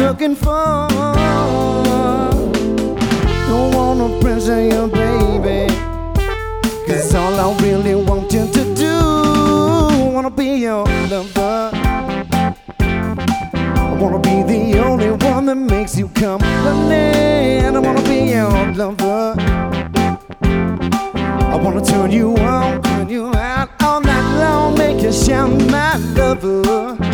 looking for. Don't wanna pressure you, baby, 'cause all I really want you to do, I wanna be your lover. I wanna be the only one that makes you come running. I wanna be your lover. I wanna turn you on, turn you out all night long, make you shout, my lover.